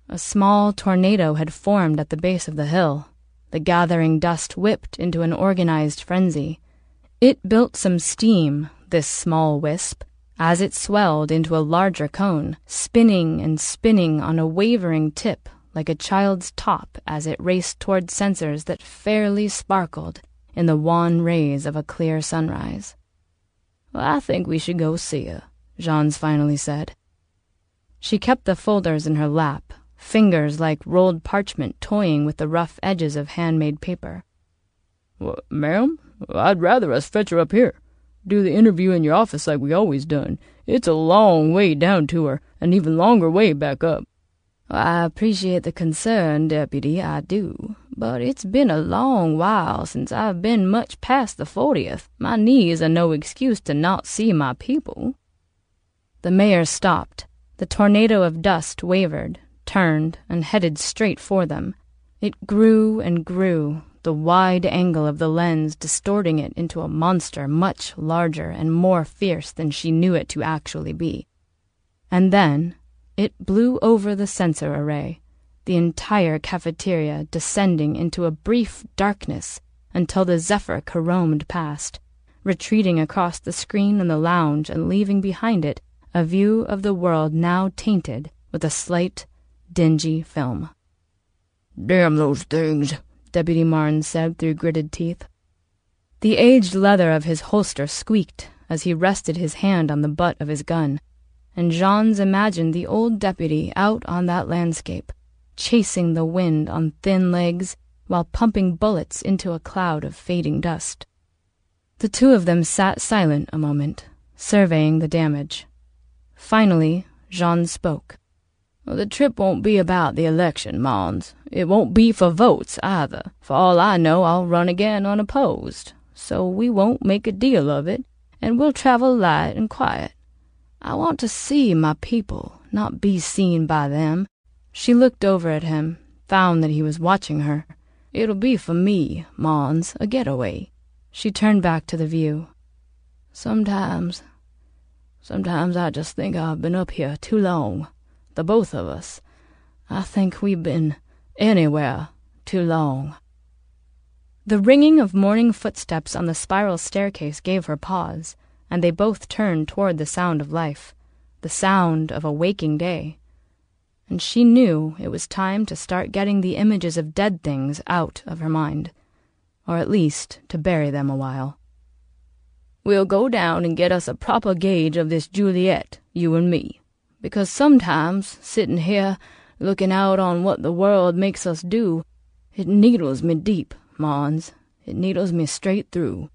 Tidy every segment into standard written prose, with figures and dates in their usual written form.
A small tornado had formed at the base of the hill. The gathering dust whipped into an organized frenzy. It built some steam, this small wisp, as it swelled into a larger cone, spinning and spinning on a wavering tip like a child's top as it raced toward sensors that fairly sparkled in the wan rays of a clear sunrise. "Well, I think we should go see her," Jean's finally said. She kept the folders in her lap, fingers like rolled parchment toying with the rough edges of handmade paper. "Well, ma'am, I'd rather us fetch her up here. Do the interview in your office like we always done. It's a long way down to her, and even longer way back up." "I appreciate the concern, Deputy, I do. But it's been a long while since I've been much past the 40th. My knees are no excuse to not see my people." The mayor stopped. The tornado of dust wavered, turned, and headed straight for them. It grew and grew, the wide angle of the lens distorting it into a monster much larger and more fierce than she knew it to actually be. And then it blew over the sensor array, the entire cafeteria descending into a brief darkness until the zephyr caromed past, retreating across the screen in the lounge and leaving behind it a view of the world now tainted with a slight, dingy film. "Damn those things," Deputy Marnes said through gritted teeth. The aged leather of his holster squeaked as he rested his hand on the butt of his gun, and Jean's imagined the old deputy out on that landscape, chasing the wind on thin legs while pumping bullets into a cloud of fading dust. The two of them sat silent a moment, surveying the damage. Finally, Jean spoke. "Well, the trip won't be about the election, Marnes. It won't be for votes, either. For all I know, I'll run again unopposed. So we won't make a deal of it, and we'll travel light and quiet. I want to see my people, not be seen by them." She looked over at him, found that he was watching her. "It'll be for me, Marnes, a getaway." She turned back to the view. Sometimes I just think I've been up here too long. The both of us. I think we've been anywhere too long." The ringing of morning footsteps on the spiral staircase gave her pause, and they both turned toward the sound of life, the sound of a waking day. And she knew it was time to start getting the images of dead things out of her mind, or at least to bury them a while. "We'll go down and get us a proper gauge of this Juliet, you and me. Because sometimes, sitting here, looking out on what the world makes us do, it needles me deep, Marnes. It needles me straight through."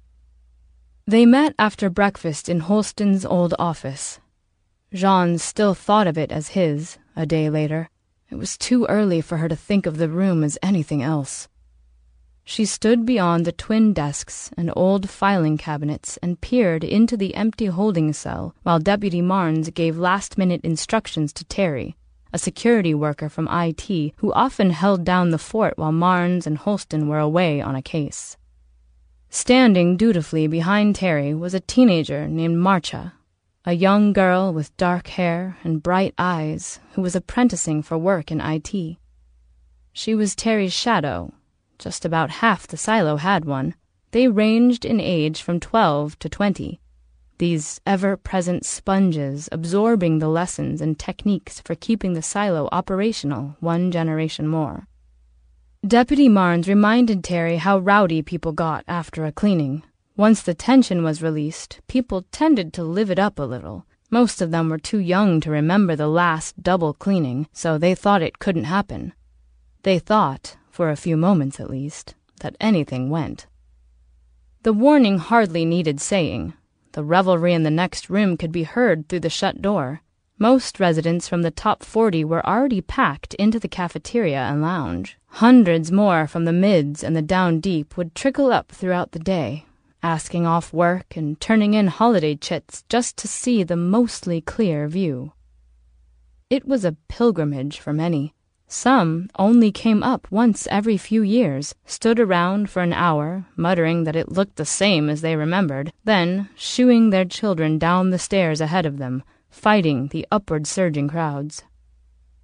They met after breakfast in Holston's old office. Jean still thought of it as his, a day later. It was too early for her to think of the room as anything else. She stood beyond the twin desks and old filing cabinets and peered into the empty holding cell while Deputy Marnes gave last-minute instructions to Terry, a security worker from IT who often held down the fort while Marnes and Holston were away on a case. Standing dutifully behind Terry was a teenager named Marcha, a young girl with dark hair and bright eyes who was apprenticing for work in IT. She was Terry's shadow. Just about half the silo had one. They ranged in age from 12 to 20, these ever-present sponges absorbing the lessons and techniques for keeping the silo operational one generation more. Deputy Marnes reminded Terry how rowdy people got after a cleaning. Once the tension was released, people tended to live it up a little. Most of them were too young to remember the last double cleaning, so they thought it couldn't happen. They thought, for a few moments at least, that anything went. The warning hardly needed saying. The revelry in the next room could be heard through the shut door. Most residents from the top 40 were already packed into the cafeteria and lounge. Hundreds more from the mids and the down deep would trickle up throughout the day, asking off work and turning in holiday chits just to see the mostly clear view. It was a pilgrimage for many. Some only came up once every few years, stood around for an hour, muttering that it looked the same as they remembered, then shooing their children down the stairs ahead of them, fighting the upward surging crowds.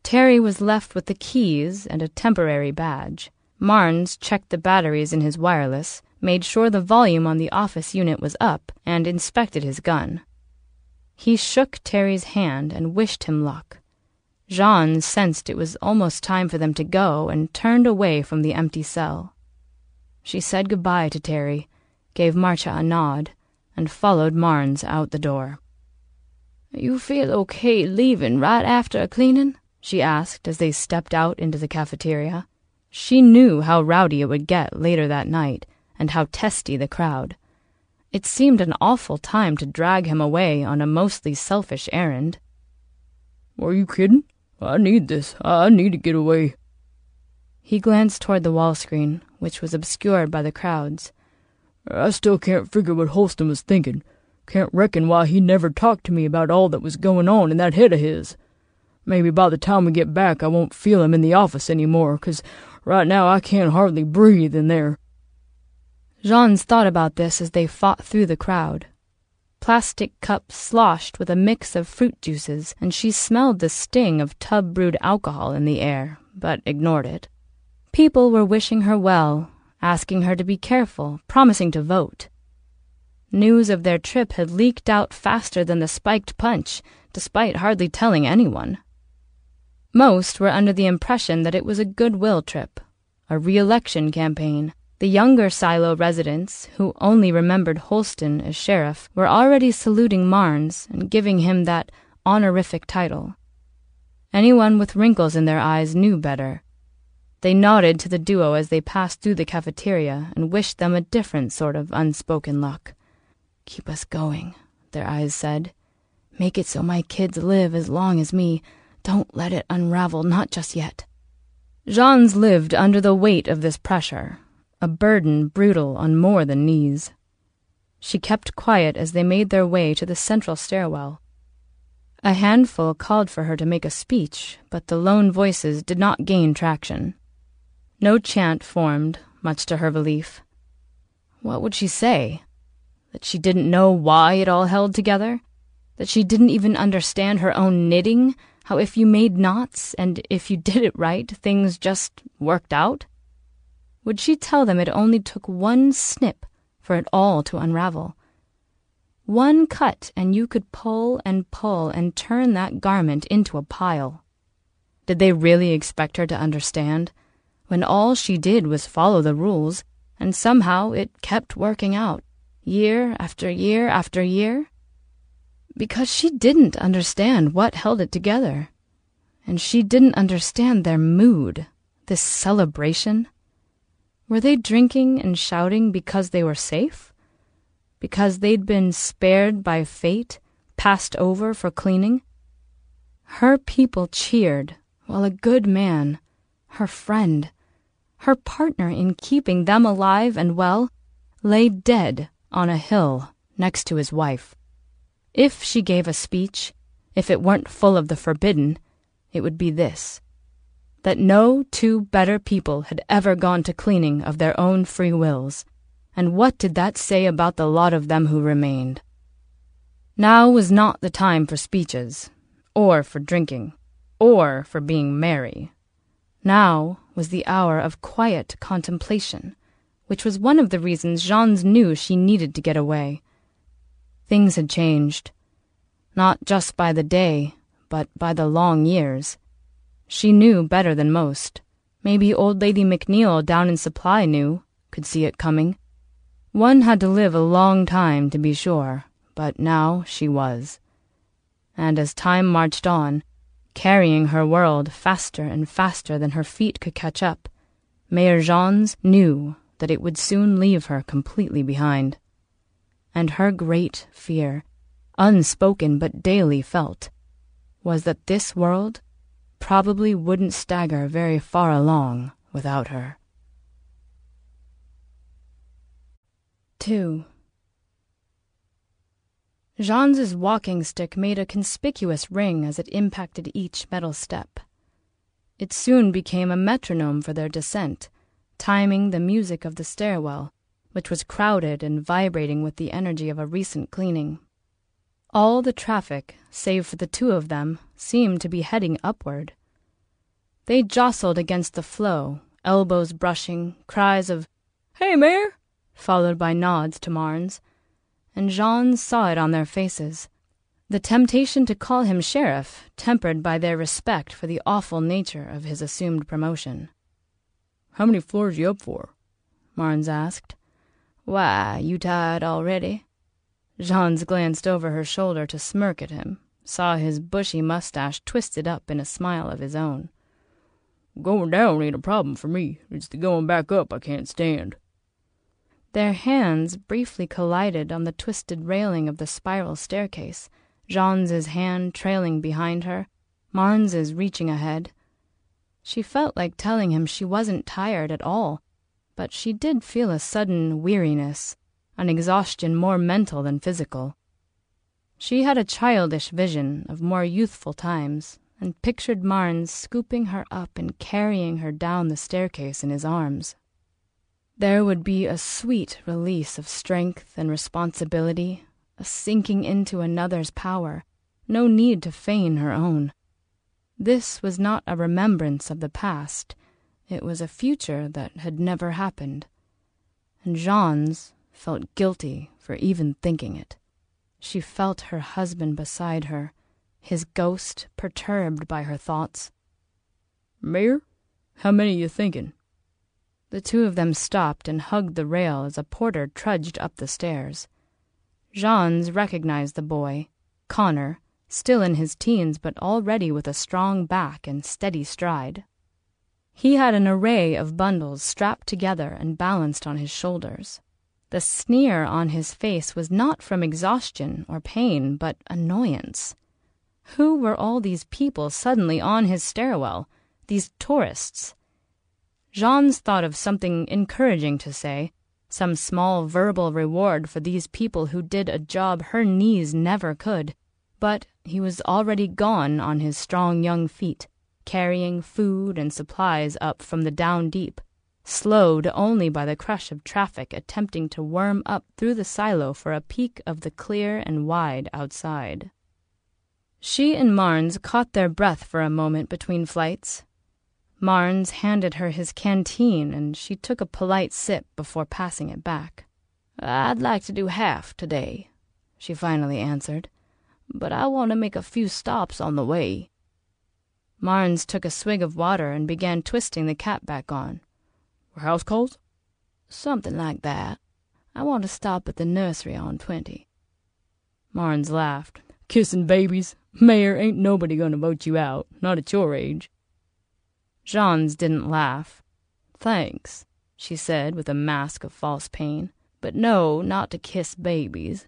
Terry was left with the keys and a temporary badge. Marnes checked the batteries in his wireless, made sure the volume on the office unit was up, and inspected his gun. He shook Terry's hand and wished him luck. Jean sensed it was almost time for them to go and turned away from the empty cell. She said goodbye to Terry, gave Marcia a nod, and followed Marnes out the door. "You feel okay leaving right after a cleaning?" she asked as they stepped out into the cafeteria. She knew how rowdy it would get later that night, and how testy the crowd. It seemed an awful time to drag him away on a mostly selfish errand. "Are you kidding? I need this. I need to get away." He glanced toward the wall screen, which was obscured by the crowds. "I still can't figure what Holston was thinking. Can't reckon why he never talked to me about all that was going on in that head of his. Maybe by the time we get back I won't feel him in the office any more, 'cause right now I can't hardly breathe in there." Jean's thought about this as they fought through the crowd. Plastic cups sloshed with a mix of fruit juices, and she smelled the sting of tub-brewed alcohol in the air, but ignored it. People were wishing her well, asking her to be careful, promising to vote. News of their trip had leaked out faster than the spiked punch, despite hardly telling anyone. Most were under the impression that it was a goodwill trip, a re-election campaign. The younger Silo residents, who only remembered Holston as sheriff, were already saluting Marnes and giving him that honorific title. Anyone with wrinkles in their eyes knew better. They nodded to the duo as they passed through the cafeteria and wished them a different sort of unspoken luck. "Keep us going," their eyes said. "Make it so my kids live as long as me. Don't let it unravel, not just yet." Jean's lived under the weight of this pressure, a burden brutal on more than knees. She kept quiet as they made their way to the central stairwell. A handful called for her to make a speech, but the lone voices did not gain traction. No chant formed, much to her relief. What would she say? That she didn't know why it all held together? That she didn't even understand her own knitting, how if you made knots, and if you did it right, things just worked out? Would she tell them it only took one snip for it all to unravel? One cut, and you could pull and turn that garment into a pile. Did they really expect her to understand, when all she did was follow the rules, and somehow it kept working out, year after year after year? Because she didn't understand what held it together, and she didn't understand their mood, this celebration. Were they drinking and shouting because they were safe? Because they'd been spared by fate, passed over for cleaning? Her people cheered, while a good man, her friend, her partner in keeping them alive and well, lay dead on a hill next to his wife. If she gave a speech, if it weren't full of the forbidden, it would be this: that no two better people had ever gone to cleaning of their own free wills, and what did that say about the lot of them who remained? Now was not the time for speeches, or for drinking, or for being merry. Now was the hour of quiet contemplation, which was one of the reasons Jean's knew she needed to get away. Things had changed, not just by the day, but by the long years. She knew better than most. Maybe old Lady McNeil down in Supply knew, could see it coming. One had to live a long time, to be sure, but now she was. And as time marched on, carrying her world faster and faster than her feet could catch up, Mayor Jean's knew that it would soon leave her completely behind. And her great fear, unspoken but daily felt, was that this world probably wouldn't stagger very far along without her. 2. Jean's walking stick made a conspicuous ring as it impacted each metal step. It soon became a metronome for their descent, timing the music of the stairwell, which was crowded and vibrating with the energy of a recent cleaning. All the traffic, save for the two of them, seemed to be heading upward. They jostled against the floe, elbows brushing, cries of, "Hey, Mayor!" followed by nods to Marnes, and Jean saw it on their faces. The temptation to call him sheriff, tempered by their respect for the awful nature of his assumed promotion. "How many floors you up for?" Marnes asked. "Why, you tired already?" Jean's glanced over her shoulder to smirk at him, saw his bushy mustache twisted up in a smile of his own. "Going down ain't a problem for me. It's the going back up I can't stand." Their hands briefly collided on the twisted railing of the spiral staircase, Jean's hand trailing behind her, Marnes's reaching ahead. She felt like telling him she wasn't tired at all, but she did feel a sudden weariness, an exhaustion more mental than physical. She had a childish vision of more youthful times, and pictured Marnes scooping her up and carrying her down the staircase in his arms. There would be a sweet release of strength and responsibility, a sinking into another's power, no need to feign her own. This was not a remembrance of the past, it was a future that had never happened. And Jean's felt guilty for even thinking it. She felt her husband beside her, his ghost perturbed by her thoughts. "Mayor, how many you thinking?" The two of them stopped and hugged the rail as a porter trudged up the stairs. Jean's recognized the boy, Connor, still in his teens but already with a strong back and steady stride. He had an array of bundles strapped together and balanced on his shoulders. The sneer on his face was not from exhaustion or pain, but annoyance. Who were all these people suddenly on his stairwell, these tourists? Jean's thought of something encouraging to say, some small verbal reward for these people who did a job her knees never could, but he was already gone on his strong young feet, carrying food and supplies up from the down deep, slowed only by the crush of traffic attempting to worm up through the silo for a peek of the clear and wide outside. She and Marnes caught their breath for a moment between flights. Marnes handed her his canteen, and she took a polite sip before passing it back. "I'd like to do half today," she finally answered, "but I want to make a few stops on the way." Marnes took a swig of water and began twisting the cap back on. "House calls?" "Something like that. I want to stop at the nursery on 20. Marnes laughed. "Kissing babies? Mayor, ain't nobody gonna vote you out, not at your age." Jean's didn't laugh. "Thanks," she said with a mask of false pain, "but no, not to kiss babies."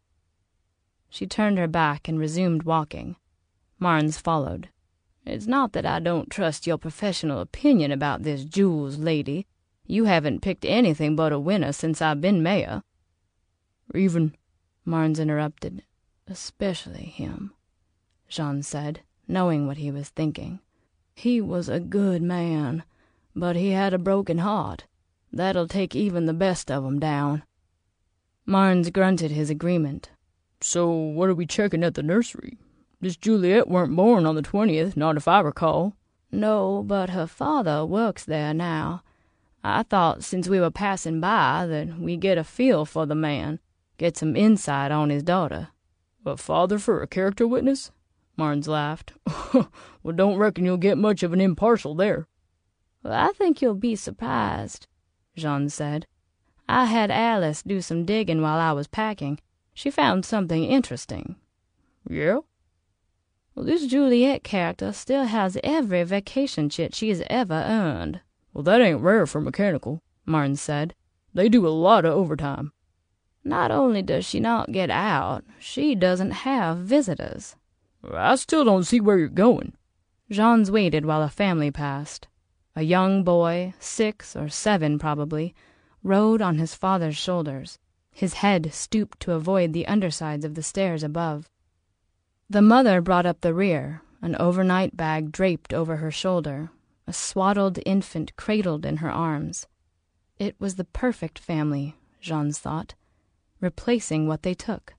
She turned her back and resumed walking. Marnes followed. "It's not that I don't trust your professional opinion about this Jules lady. You haven't picked anything but a winner since I've been mayor." "Even," Marnes interrupted. "Especially him," Jean said, knowing what he was thinking. "He was a good man, but he had a broken heart. That'll take even the best of 'em down." Marnes grunted his agreement. "So what are we checking at the nursery? This Juliet weren't born on the 20th, not if I recall." "No, but her father works there now. I thought since we were passing by that we'd get a feel for the man, get some insight on his daughter." "A father for a character witness?" Marnes laughed. "Well, don't reckon you'll get much of an impartial there." "Well, I think you'll be surprised," Jean said. "I had Alice do some digging while I was packing. She found something interesting." "Yeah?" "Well, this Juliet character still has every vacation chit she's ever earned." "Well, that ain't rare for mechanical," Marnes said. "They do a lot of overtime." "Not only does she not get out, she doesn't have visitors." "I still don't see where you're going." Jean's waited while a family passed. A young boy, 6 or 7 probably, rode on his father's shoulders, his head stooped to avoid the undersides of the stairs above. The mother brought up the rear, an overnight bag draped over her shoulder, a swaddled infant cradled in her arms. It was the perfect family, Jean's thought, replacing what they took.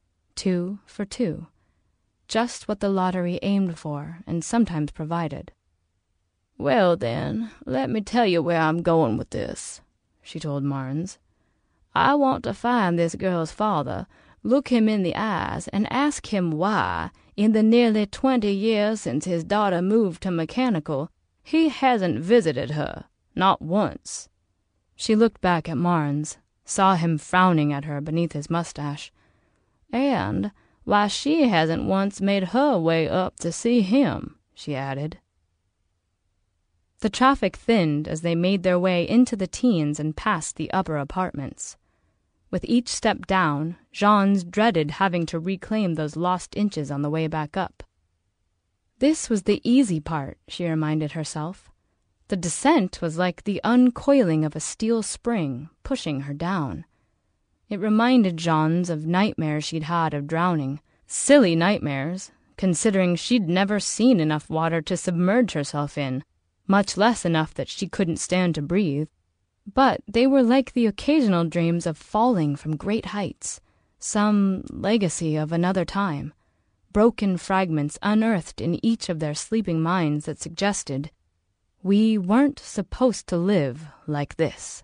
2 for 2. Just what the lottery aimed for and sometimes provided. Well, then, let me tell you where I'm going with this, she told Marnes. I want to find this girl's father, look him in the eyes, and ask him why, in the nearly 20 years since his daughter moved to mechanical, he hasn't visited her, not once. She looked back at Marnes, saw him frowning at her beneath his mustache. And why she hasn't once made her way up to see him, she added. The traffic thinned as they made their way into the teens and past the upper apartments. With each step down, Jean's dreaded having to reclaim those lost inches on the way back up. This was the easy part, she reminded herself. The descent was like the uncoiling of a steel spring, pushing her down. It reminded Jean's of nightmares she'd had of drowning. Silly nightmares, considering she'd never seen enough water to submerge herself in, much less enough that she couldn't stand to breathe. But they were like the occasional dreams of falling from great heights, some legacy of another time, broken fragments unearthed in each of their sleeping minds that suggested, we weren't supposed to live like this.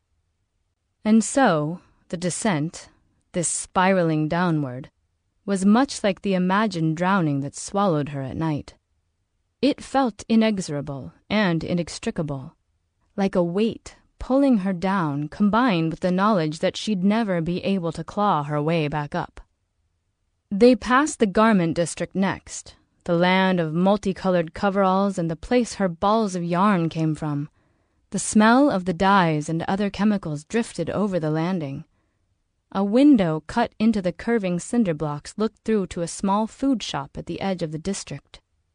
And so, the descent, this spiraling downward, was much like the imagined drowning that swallowed her at night. It felt inexorable and inextricable, like a weight pulling her down, combined with the knowledge that she'd never be able to claw her way back up. They passed the garment district next, the land of multicolored coveralls and the place her balls of yarn came from. The smell of the dyes and other chemicals drifted over the landing. A window cut into the curving cinder blocks looked through to a small food shop at the edge of the district.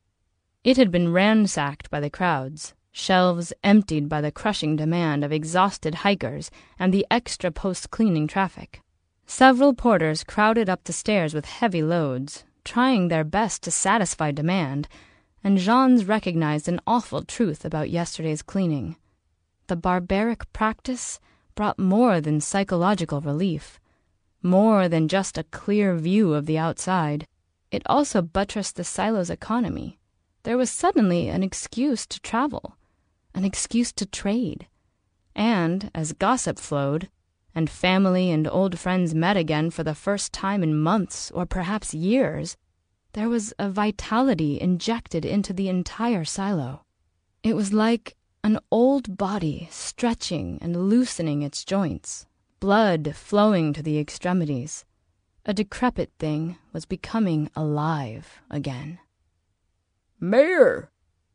It had been ransacked by the crowds, shelves emptied by the crushing demand of exhausted hikers and the extra post-cleaning traffic. Several porters crowded up the stairs with heavy loads, trying their best to satisfy demand, and Jean's recognized an awful truth about yesterday's cleaning. The barbaric practice brought more than psychological relief, more than just a clear view of the outside. It also buttressed the silo's economy. There was suddenly an excuse to travel, an excuse to trade. And, as gossip flowed, and family and old friends met again for the first time in months or perhaps years, there was a vitality injected into the entire silo. It was like an old body stretching and loosening its joints, blood flowing to the extremities. A decrepit thing was becoming alive again. Mayor!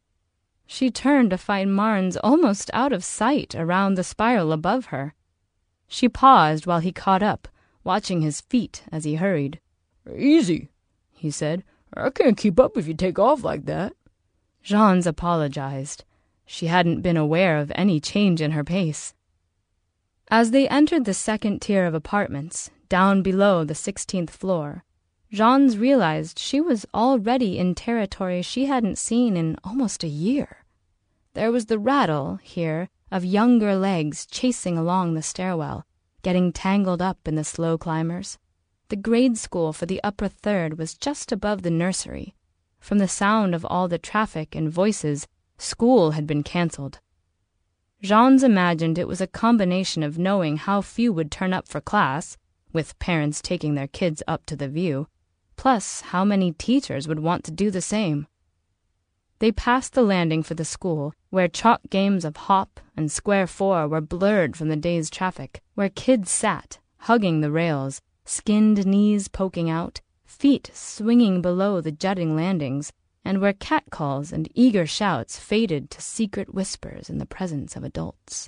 She turned to find Marnes almost out of sight around the spiral above her. She paused while he caught up, watching his feet as he hurried. Easy, he said. I can't keep up if you take off like that. Jean's apologized. She hadn't been aware of any change in her pace. As they entered the second tier of apartments, down below the 16th floor, Jean's realized she was already in territory she hadn't seen in almost a year. There was the rattle, here, of younger legs chasing along the stairwell, getting tangled up in the slow climbers. The grade school for the upper third was just above the nursery. From the sound of all the traffic and voices, school had been canceled. Jean's imagined it was a combination of knowing how few would turn up for class, with parents taking their kids up to the view, plus how many teachers would want to do the same. They passed the landing for the school, where chalk games of hop and square 4 were blurred from the day's traffic, where kids sat, hugging the rails, skinned knees poking out, feet swinging below the jutting landings, and where catcalls and eager shouts faded to secret whispers in the presence of adults.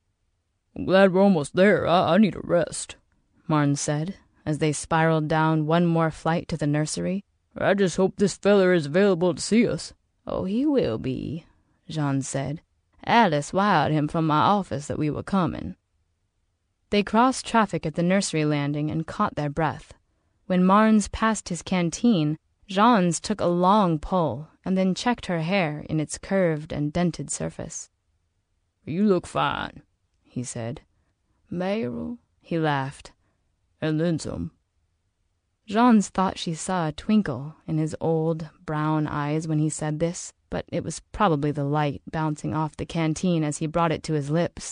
I'm glad we're almost there. I need a rest, Marnes said, as they spiraled down one more flight to the nursery. I just hope this feller is available to see us. Oh, he will be, Jean said. Alice wired him from my office that we were coming. They crossed traffic at the nursery landing and caught their breath. When Marnes passed his canteen, Jean's took a long pull and then checked her hair in its curved and dented surface. You look fine, he said. Mayoral, he laughed. And then some. Jean's thought she saw a twinkle in his old, brown eyes when he said this. but it was probably the light bouncing off the canteen as he brought it to his lips.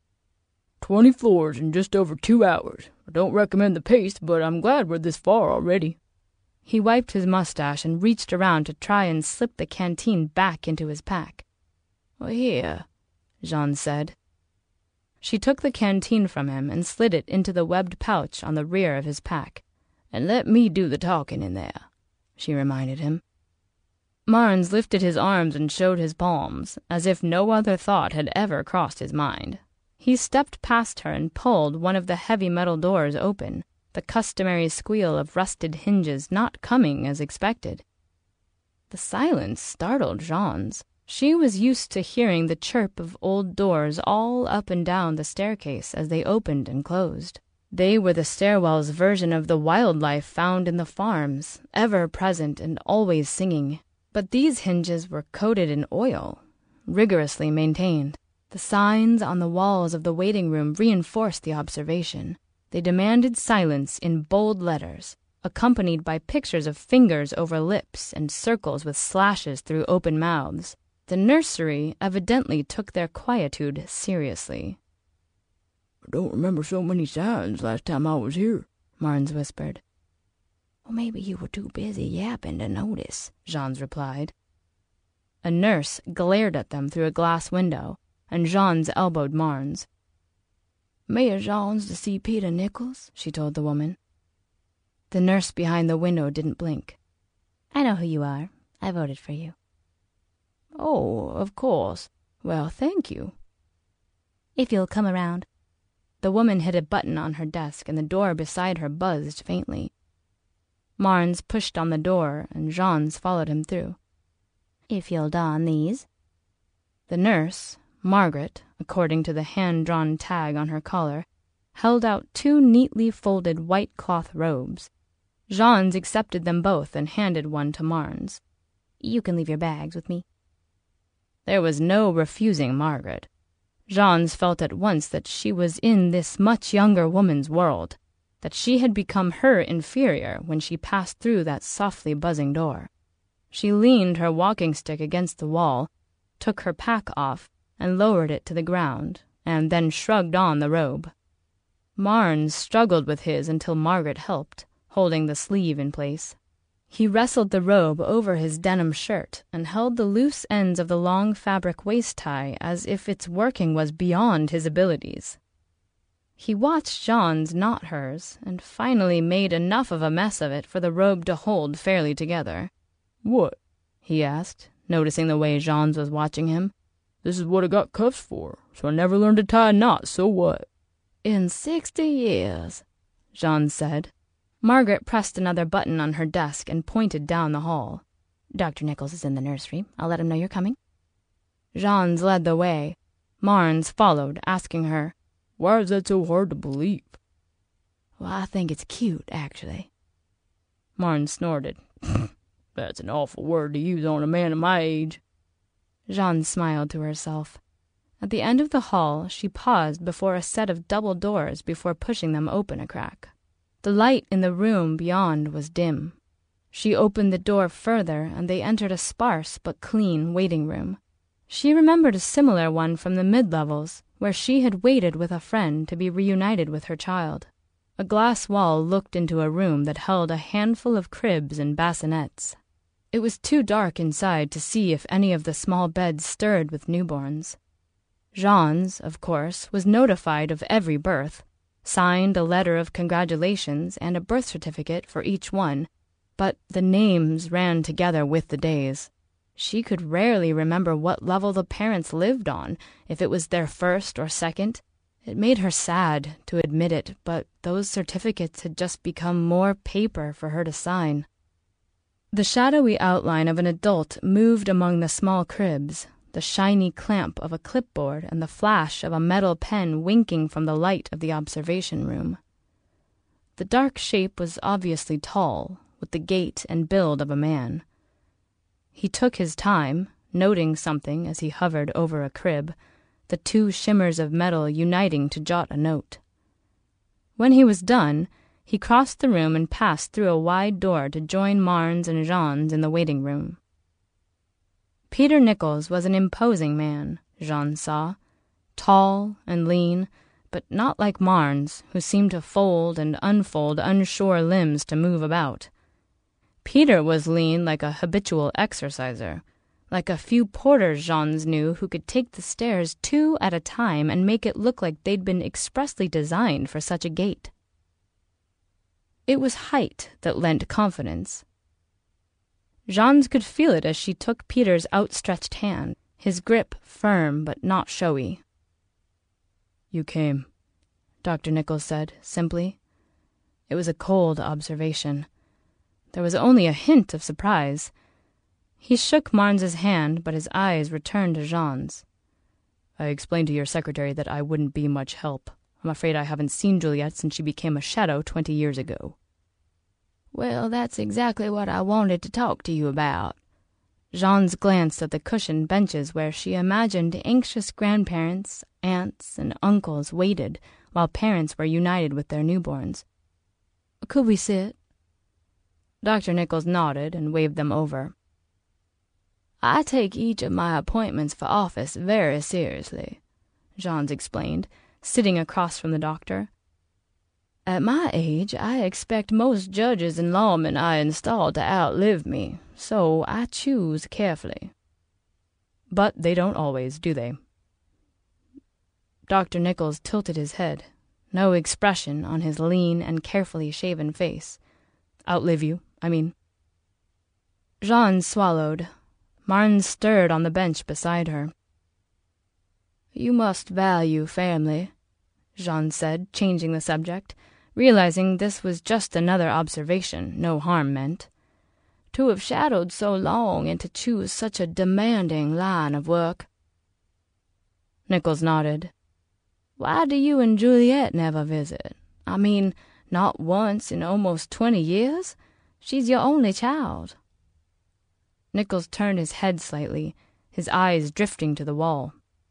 20 floors in just over 2 hours. I don't recommend the pace, but I'm glad we're this far already. He wiped his mustache and reached around to try and slip the canteen back into his pack. Well, here, Jean said. She took the canteen from him and slid it into the webbed pouch on the rear of his pack. And let me do the talking in there, she reminded him. Marnes lifted his arms and showed his palms, as if no other thought had ever crossed his mind. He stepped past her and pulled one of the heavy metal doors open, the customary squeal of rusted hinges not coming as expected. The silence startled Jean's. She was used to hearing the chirp of old doors all up and down the staircase as they opened and closed. They were the stairwell's version of the wildlife found in the farms, ever present and always singing. But these hinges were coated in oil, rigorously maintained. The signs on the walls of the waiting room reinforced the observation. They demanded silence in bold letters, accompanied by pictures of fingers over lips and circles with slashes through open mouths. The nursery evidently took their quietude seriously. I don't remember so many signs last time I was here, Marnes whispered. Well, maybe you were too busy yapping to notice, Jean's replied. A nurse glared at them through a glass window, and Jean's elbowed Marnes. Mayor Jean's to see Peter Nichols, she told the woman. The nurse behind the window didn't blink. I know who you are. I voted for you. Oh, of course. Well, thank you. If you'll come around. The woman hit a button on her desk, and the door beside her buzzed faintly. Marnes pushed on the door, and Jean's followed him through. If you'll don these. The nurse, Margaret, according to the hand-drawn tag on her collar, held out 2 neatly folded white cloth robes. Jean's accepted them both and handed one to Marnes. You can leave your bags with me. There was no refusing Margaret. Jean's felt at once that she was in this much younger woman's world, that she had become her inferior when she passed through that softly buzzing door. She leaned her walking stick against the wall, took her pack off, and lowered it to the ground, and then shrugged on the robe. Marnes struggled with his until Margaret helped, holding the sleeve in place. He wrestled the robe over his denim shirt and held the loose ends of the long fabric waist tie as if its working was beyond his abilities. He watched Jean's, not hers, and finally made enough of a mess of it for the robe to hold fairly together. What? He asked, noticing the way Jean's was watching him. This is what I got cuffs for, so I never learned to tie a knot, so what? In 60 years, Jean said. Margaret pressed another button on her desk and pointed down the hall. Dr. Nichols is in the nursery. I'll let him know you're coming. Jean's led the way. Marnes followed, asking her, Why is that so hard to believe? Well, I think it's cute, actually. Marnes snorted. That's an awful word to use on a man of my age. Jean smiled to herself. At the end of the hall, she paused before a set of double doors before pushing them open a crack. The light in the room beyond was dim. She opened the door further, and they entered a sparse but clean waiting room. She remembered a similar one from the mid-levels, where she had waited with a friend to be reunited with her child. A glass wall looked into a room that held a handful of cribs and bassinets. It was too dark inside to see if any of the small beds stirred with newborns. Jean's, of course, was notified of every birth, signed a letter of congratulations and a birth certificate for each one, but the names ran together with the days. She could rarely remember what level the parents lived on, if it was their first or second. It made her sad to admit it, but those certificates had just become more paper for her to sign. The shadowy outline of an adult moved among the small cribs, the shiny clamp of a clipboard and the flash of a metal pen winking from the light of the observation room. The dark shape was obviously tall, with the gait and build of a man. He took his time, noting something as he hovered over a crib, the 2 shimmers of metal uniting to jot a note. When he was done, he crossed the room and passed through a wide door to join Marnes and Jean's in the waiting room. Peter Nichols was an imposing man, Jean saw, tall and lean, but not like Marnes, who seemed to fold and unfold unsure limbs to move about. Peter was lean like a habitual exerciser, like a few porters Jean's knew who could take the stairs 2 at a time and make it look like they'd been expressly designed for such a gait. It was height that lent confidence. Jean's could feel it as she took Peter's outstretched hand, his grip firm but not showy. "You came," Dr. Nichols said, simply. It was a cold observation. There was only a hint of surprise. He shook Marnes's hand, but his eyes returned to Jean's. "I explained to your secretary that I wouldn't be much help. I'm afraid I haven't seen Juliet since she became a shadow 20 years ago." "Well, that's exactly what I wanted to talk to you about." Jean's glanced at the cushioned benches where she imagined anxious grandparents, aunts, and uncles waited while parents were united with their newborns. "Could we sit?" Dr. Nichols nodded and waved them over. "I take each of my appointments for office very seriously," Jean explained, sitting across from the doctor. "At my age, I expect most judges and lawmen I install to outlive me, so I choose carefully." "But they don't always, do they?" Dr. Nichols tilted his head, no expression on his lean and carefully shaven face. "Outlive you, I mean?" Jean swallowed. Marnes stirred on the bench beside her. "You must value family," Jean said, changing the subject, realizing this was just another observation, no harm meant. "To have shadowed so long and to choose such a demanding line of work." Nichols nodded. "Why do you and Juliet never visit? I mean, not once in almost 20 years? She's your only child." Nichols turned his head slightly, his eyes drifting to the wall.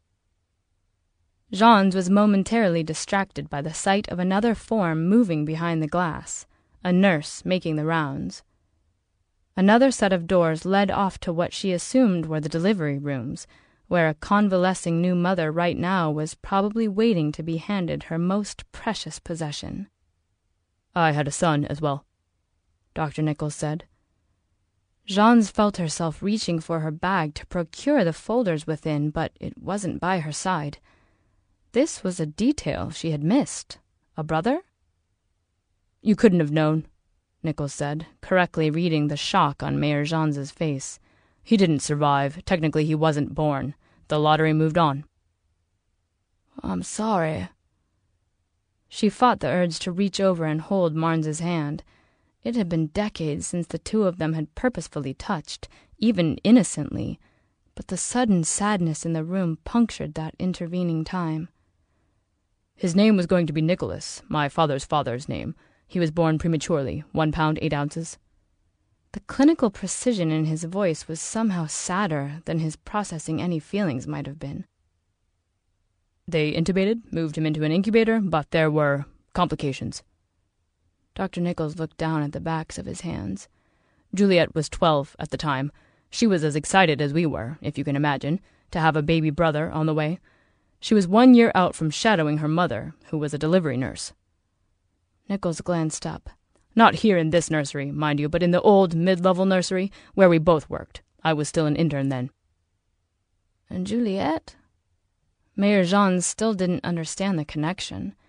Jean's was momentarily distracted by the sight of another form moving behind the glass, a nurse making the rounds. Another set of doors led off to what she assumed were the delivery rooms, where a convalescing new mother right now was probably waiting to be handed her most precious possession. "I had a son as well," Dr. Nichols said. Jean's felt herself reaching for her bag to procure the folders within, but it wasn't by her side. This was a detail she had missed. A brother? "You couldn't have known," Nichols said, correctly reading the shock on Mayor Jean's face. "He didn't survive. Technically, he wasn't born. The lottery moved on." "I'm sorry." She fought the urge to reach over and hold Marnes's hand. It had been decades since the two of them had purposefully touched, even innocently, but the sudden sadness in the room punctured that intervening time. "His name was going to be Nicholas, my father's name. He was born prematurely, 1 pound 8 ounces. The clinical precision in his voice was somehow sadder than his processing any feelings might have been. They intubated, moved him into an incubator, but there were complications." Dr. Nichols looked down at the backs of his hands. "Juliet was 12 at the time. She was as excited as we were, if you can imagine, to have a baby brother on the way. She was 1 year out from shadowing her mother, who was a delivery nurse." Nichols glanced up. "Not here in this nursery, mind you, but in the old mid-level nursery where we both worked. I was still an intern then." "And Juliet?" Mayor Jean still didn't understand the connection.